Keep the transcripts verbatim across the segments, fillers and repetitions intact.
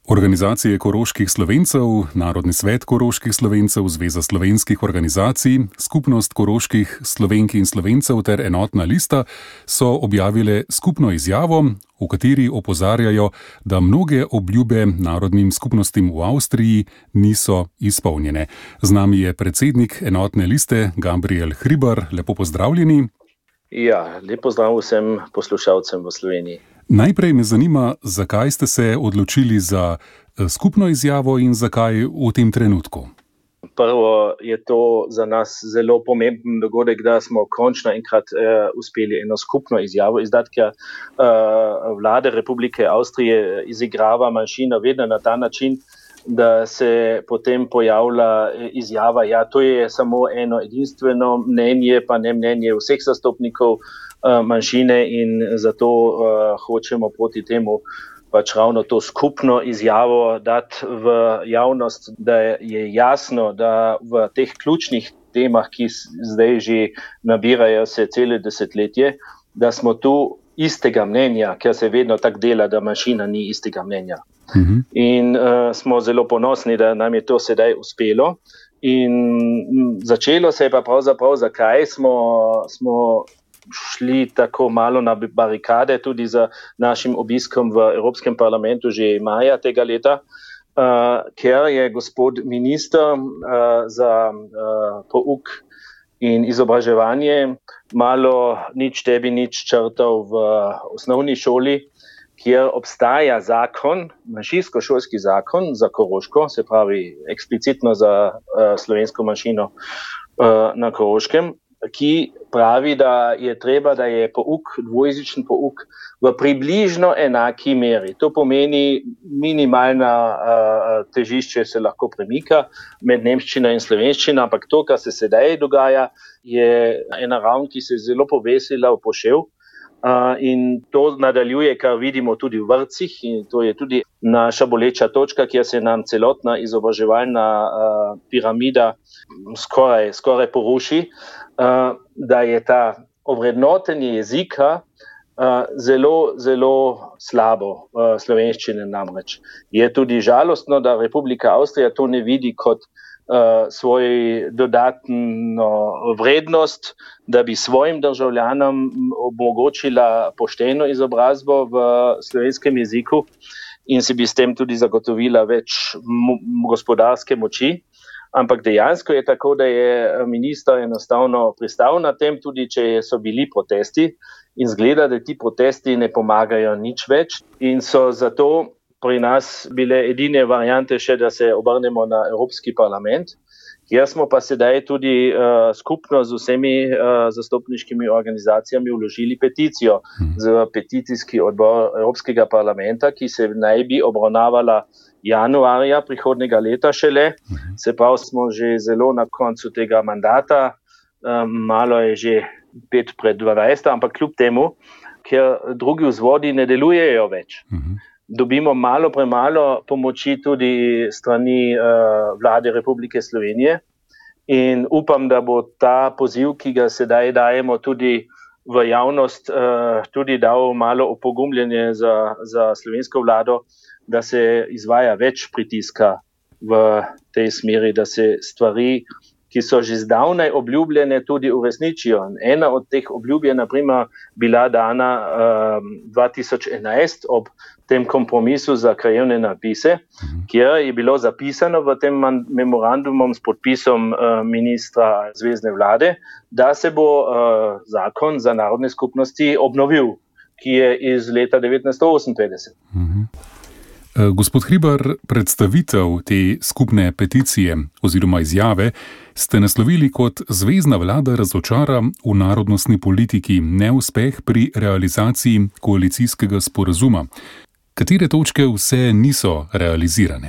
Organizacije koroških Slovencev, Narodni svet koroških Slovencev, Zveza slovenskih organizacij, Skupnost koroških Slovenk in Slovencev ter Enotna lista so objavile skupno izjavo, v kateri opozarjajo, da mnoge obljube narodnim skupnostim v Avstriji niso izpolnjene. Z nami je predsednik Enotne liste Gabriel Hribar. Lepo pozdravljeni. Ja, lep pozdrav vsem poslušalcem v Sloveniji. Najprej me zanima, zakaj ste se odločili za skupno izjavo in zakaj v tem trenutku? Prvo je to za nas zelo pomemben dogodek, da smo končno enkrat uh, uspeli eno skupno izjavo izdati, ker uh, vlada Republike Avstrije izigrava manjšino vedno na ta način, da se potem pojavlja izjava, ja, to je samo eno edinstveno mnenje, pa ne mnenje vseh zastopnikov uh, manjšine in zato uh, hočemo proti temu pač ravno to skupno izjavo dati v javnost, da je jasno, da v teh ključnih temah, ki zdaj že nabirajo se cele desetletje, da smo tu istega mnenja, ker se vedno tako dela, da manjšina ni istega mnenja. Uh-huh. In uh, smo zelo ponosni, da nam je to sedaj uspelo. In m, začelo se je pa pravzaprav, zakaj smo, smo šli tako malo na barikade, tudi za našim obiskom v Evropskem parlamentu že maja tega leta, uh, ker je gospod minister uh, za uh, pouk in izobraževanje malo nič tebi nič črtal v osnovni šoli, kjer obstaja zakon, manjšinsko-šolski zakon za Koroško, se pravi eksplicitno za uh, slovensko manjšino uh, na Koroškem, ki pravi, da je treba, da je pouk, dvojezičen pouk v približno enaki meri. To pomeni, minimalna uh, težišče se lahko premika med nemščino in slovenščino, ampak to, kar se sedaj dogaja, je ena ravn, ki se je zelo povesila v pošev. Uh, in to nadaljuje, kar vidimo tudi v vrtcih, in to je tudi naša boleča točka, kjer se nam celotna izobraževalna uh, piramida skoraj, skoraj poruši, uh, da je ta ovrednotenje jezika uh, zelo, zelo slabo, uh, slovenščine namreč. Je tudi žalostno, da Republika Avstrija to ne vidi kot Uh, svoj dodatno vrednost, da bi svojim državljanom omogočila pošteno izobrazbo v slovenskem jeziku in si bi s tem tudi zagotovila več mo- gospodarske moči. Ampak dejansko je tako, da je minister enostavno pristal na tem, tudi če so bili protesti, in zgleda, da ti protesti ne pomagajo nič več in so zato pri nas bile edine variante še, da se obrnemo na Evropski parlament, kjer smo pa sedaj tudi uh, skupno z vsemi uh, zastopniškimi organizacijami vložili peticijo z peticijski odbor Evropskega parlamenta, ki se naj bi obravnavala januarja prihodnjega leta šele. Se pravi, smo že zelo na koncu tega mandata, um, malo je že pet pred dvanajst, ampak kljub temu, ker drugi vzvodi ne delujejo več. Uh-huh. Dobimo malo premalo pomoči tudi strani uh, vlade Republike Slovenije in upam, da bo ta poziv, ki ga sedaj dajemo tudi v javnost, uh, tudi dal malo opogumljenje za, za slovensko vlado, da se izvaja več pritiska v tej smeri, da se stvari, ki so že zdavnaj obljubljene, tudi uresničijo. Ena od teh obljub je naprimer bila dana uh, dva tisoč enajst ob tem kompromisu za krajevne napise, kjer je bilo zapisano v tem memorandumom s podpisom uh, ministra zvezne vlade, da se bo uh, zakon za narodne skupnosti obnovil, ki je iz leta devetnajststo oseminpetdeset. Mhm. Gospod Hribar, predstavitev te skupne peticije oziroma izjave ste naslovili kot zvezna vlada razočara v narodnostni politiki, neuspeh pri realizaciji koalicijskega sporazuma. Katere točke vse niso realizirane?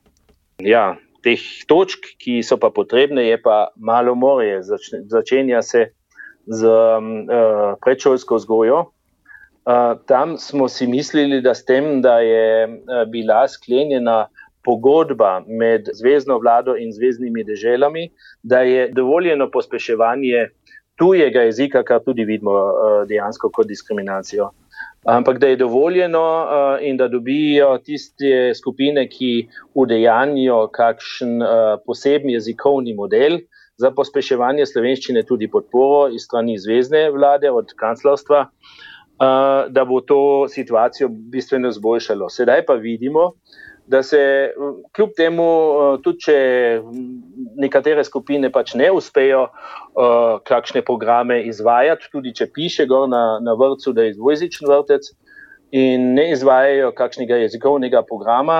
Ja, teh točk, ki so pa potrebne, je pa malo morje. Začenja se z uh, predšolsko vzgojo. Uh, tam smo si mislili, da s tem, da je uh, bila sklenjena pogodba med zvezno vlado in zveznimi deželami, da je dovoljeno pospeševanje tujega jezika, kar tudi vidimo uh, dejansko kot diskriminacijo. ampak da je dovoljeno in da dobijo tiste skupine, ki udejanijo kakšen poseben jezikovni model za pospeševanje slovenščine, tudi podporo iz strani zvezne vlade, od kanclerstva, da bo to situacijo bistveno zboljšalo. Sedaj pa vidimo, da se kljub temu, tudi če nekatere skupine pač ne uspejo uh, kakšne programe izvajati, tudi če piše gor na, na vrtcu, da je dvojezičen vrtec in ne izvajajo kakšnega jezikovnega programa.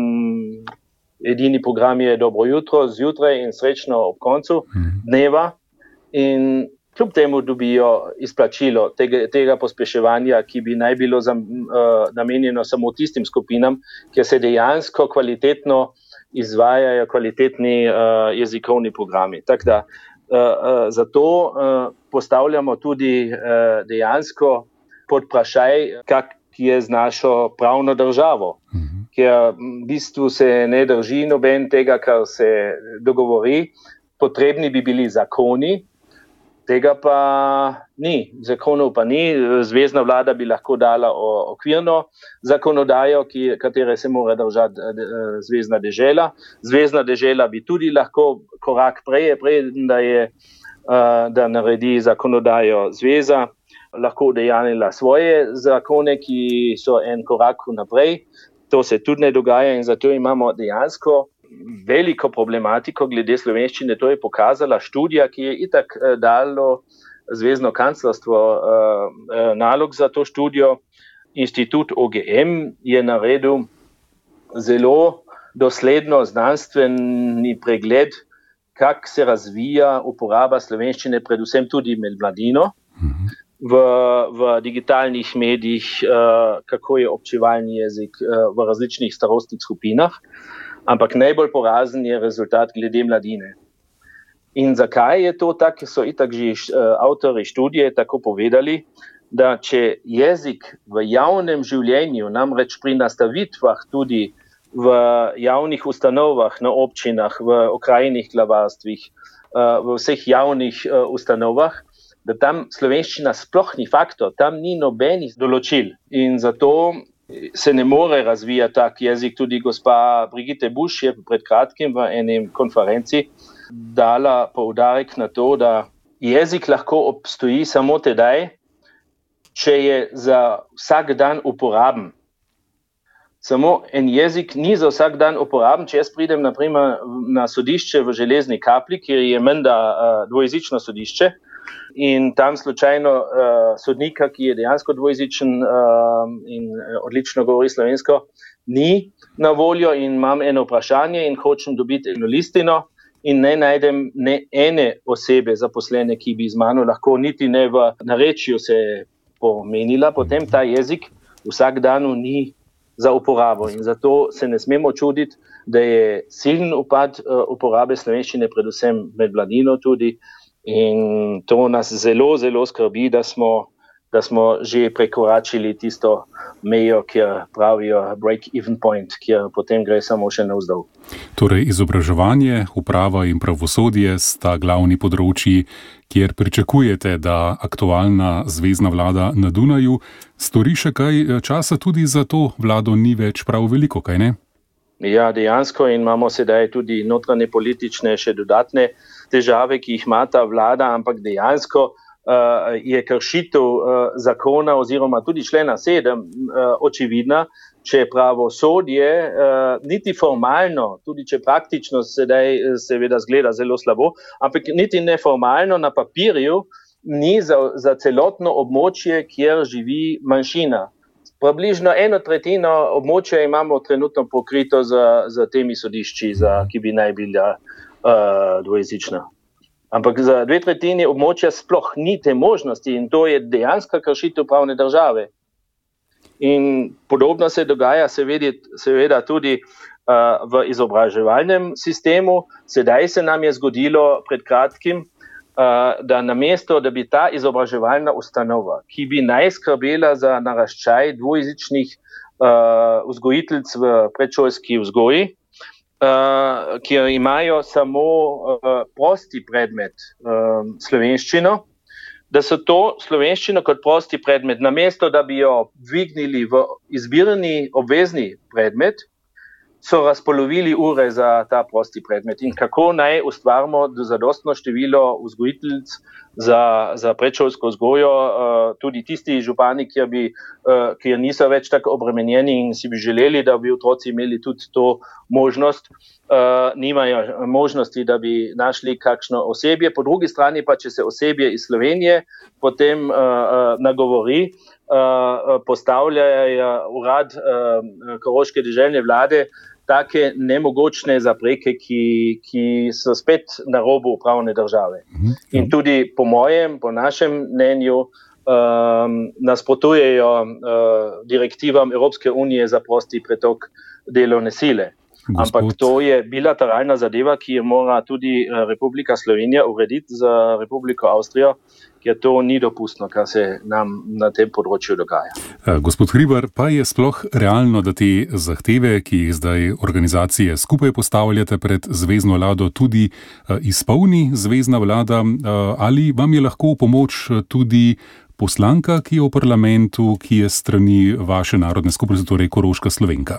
Edini program je Dobro jutro zjutraj in Srečno ob koncu dneva in kljub temu dobijo izplačilo tega, tega pospeševanja, ki bi naj bilo za, uh, namenjeno samo tistim skupinam, kjer se dejansko kvalitetno izvajajo kvalitetni uh, jezikovni programi. Tako da uh, uh, zato uh, postavljamo tudi uh, dejansko pod vprašaj, kak je z našo pravno državo, mhm. ker v bistvu se ne drži noben tega, kar se dogovori. Potrebni bi bili zakoni, tega pa ni, zakonov pa ni. Zvezna vlada bi lahko dala okvirno zakonodajo, ki, katere se mora držati zvezna dežela. Zvezna dežela bi tudi lahko korak prej, prej da, je, da naredi zakonodajo zveza, lahko udejanila svoje zakone, ki so en korak naprej. To se tudi ne dogaja in zato imamo dejansko veliko problematiko glede slovenščine. To je pokazala študija, ki je itak dalo zvezno kanclerstvo nalog za to študijo. Institut O G M je naredil zelo dosledno znanstveni pregled, kako se razvija uporaba slovenščine, predvsem tudi med mladino, v, v digitalnih medijih, kako je občevalni jezik v različnih starostnih skupinah. Ampak najbolj porazen je rezultat glede mladine. In zakaj je to tako, so itak že avtorji študije tako povedali, da če jezik v javnem življenju, namreč pri nastavitvah tudi v javnih ustanovah, na občinah, v okrajnih glavarstvih, v vseh javnih ustanovah, da tam slovenščina sploh ni faktor, tam ni nobenih določil. In zato se ne more razvijati tak jezik. Tudi gospa Brigitte Busch je pred kratkim v enem konferenci dala poudarek na to, da jezik lahko obstoji samo tedaj, če je za vsak dan uporaben. Samo en jezik ni za vsak dan uporaben. Če jaz pridem naprimer na sodišče v Železni Kapli, kjer je menda uh, dvojezično sodišče, in tam slučajno uh, sodnika, ki je dejansko dvojezičen uh, in odlično govori slovensko, ni na voljo in imam eno vprašanje in hočem dobiti eno listino in ne najdem ne ene osebe zaposlene, ki bi z mano lahko niti ne v narečju se pomenila, potem ta jezik vsak dan ni za uporabo. In zato se ne smemo čuditi, da je silen upad uh, uporabe slovenščine, predvsem med mladino tudi. In to nas zelo, zelo skrbi, da smo, da smo že prekoračili tisto mejo, kjer pravijo break-even point, kjer potem gre samo še navzdol. Torej, izobraževanje, uprava in pravosodje sta glavni področji, kjer pričakujete, da aktualna zvezna vlada na Dunaju stori še kaj. Časa tudi za to vlado ni več prav veliko, kaj ne? Ja, dejansko, in imamo sedaj tudi notranje politične še dodatne težave, ki jih ima ta vlada, ampak dejansko uh, je kršitev uh, zakona oziroma tudi člena sedem uh, očividna, če pravosodje uh, niti formalno, tudi če praktično sedaj seveda zgleda zelo slabo, ampak niti neformalno na papirju ni za, za celotno območje, kjer živi manjšina. Približno eno tretjino območja imamo trenutno pokrito z, z temi sodišči, za, ki bi naj bila uh, dvojezična. Ampak za dve tretjini območja sploh ni te možnosti in to je dejanska kršitev pravne države. In podobno se dogaja seveda, seveda tudi uh, v izobraževalnem sistemu. Sedaj se nam je zgodilo pred kratkim, da namesto, da bi ta izobraževalna ustanova, ki bi naj skrbela za naraščaj dvojezičnih uh, vzgojiteljic v predšolski vzgoji, uh, kjer imajo samo uh, prosti predmet uh, slovenščino, da so to slovenščino kot prosti predmet, namesto da bi jo dvignili v izbirni obvezni predmet, so razpolovili ure za ta prosti predmet. In kako naj ustvarimo zadostno število vzgojiteljic za, za predšolsko vzgojo, tudi tisti župani, kjer, bi, kjer niso več tako obremenjeni in si bi želeli, da bi otroci imeli tudi to možnost, nimajo možnosti, da bi našli kakšno osebje. Po drugi strani pa, če se osebje iz Slovenije potem nagovori, postavljajo urad koroške deželne vlade take nemogočne zapreke, ki, ki so spet na robu pravne države. In tudi po mojem, po našem mnenju, um, nasprotujejo uh, direktivam Evropske unije za prosti pretok delovne sile. Gospod. Ampak to je bilateralna zadeva, ki jo mora tudi Republika Slovenija urediti za Republiko Avstrijo, ker to ni dopustno, kar se nam na tem področju dogaja. Gospod Hribar, pa je sploh realno, da te zahteve, ki jih zdaj organizacije skupaj postavljate pred zvezno vlado, tudi izpolni zvezna vlada, ali vam je lahko v pomoč tudi poslanka, ki je v parlamentu, ki je strani vaše narodne skupnosti, torej Koroška Slovenka?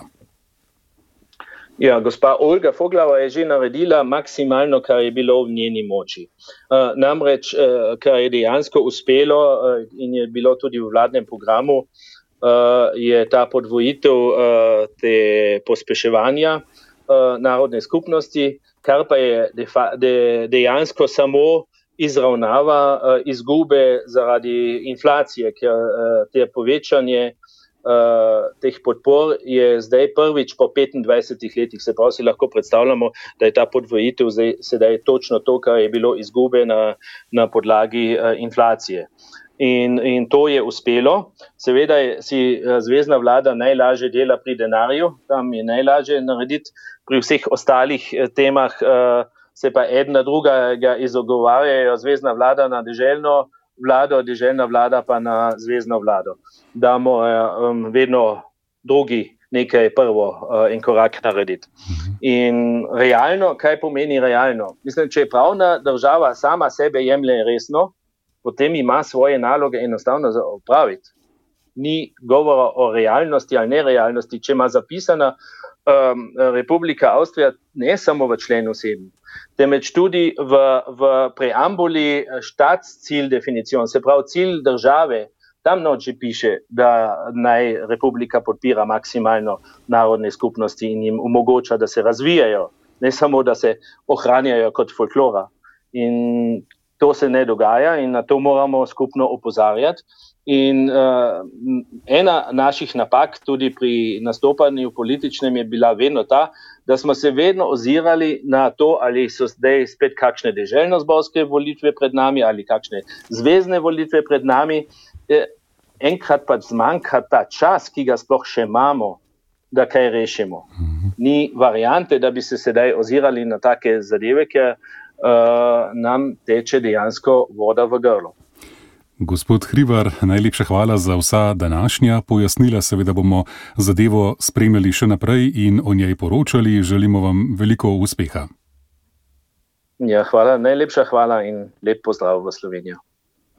Ja, gospa Olga Foglava je že naredila maksimalno, kar je bilo v njeni moči. Uh, namreč, uh, kar je dejansko uspelo uh, in je bilo tudi v vladnem programu, uh, je ta podvojitev uh, te pospeševanja uh, narodne skupnosti, kar pa je defa, de, dejansko samo izravnava uh, izgube zaradi inflacije, ker uh, te povečanje Uh, teh podpor je zdaj prvič po petindvajsetih letih, se pravi si lahko predstavljamo, da je ta podvojitev zdaj, sedaj točno to, kar je bilo izgube na, na podlagi uh, inflacije. In, in to je uspelo. Seveda si uh, zvezna vlada najlažje dela pri denarju, tam je najlažje narediti, pri vseh ostalih uh, temah uh, se pa ena drugega izogovarjajo, zvezna vlada na deželno vlado, deželna vlada pa na zvezno vlado. Damo um, vedno drugi nekaj prvo uh, en korak narediti. In realno, kaj pomeni realno? Mislim, če je pravna država sama sebe jemlje resno, potem ima svoje naloge enostavno za opraviti. Ni govora o realnosti ali nerealnosti, če ima zapisana um, Republika Avstrija ne samo v členu sedem, temveč tudi v, v preambuli Staatsziel definicion, se pravi cilj države, tam noči piše, da naj Republika podpira maksimalno narodne skupnosti in jim omogoča, da se razvijajo, ne samo, da se ohranjajo kot folklora. In to se ne dogaja in na to moramo skupno opozarjati. In uh, ena naših napak tudi pri nastopanju političnem je bila vedno ta, da smo se vedno ozirali na to, ali so zdaj spet kakšne deželno-zborske volitve pred nami ali kakšne zvezne volitve pred nami. E, enkrat pa zmanjka ta čas, ki ga sploh še imamo, da kaj rešimo. Ni variante, da bi se sedaj ozirali na take zadeve, ker uh, nam teče dejansko voda v grlo. Gospod Hribar, najlepša hvala za vsa današnja pojasnila. Seveda bomo zadevo spremljali še naprej in o njej poročali. Želimo vam veliko uspeha. Ja, hvala, najlepša hvala in lep pozdrav v Slovenijo.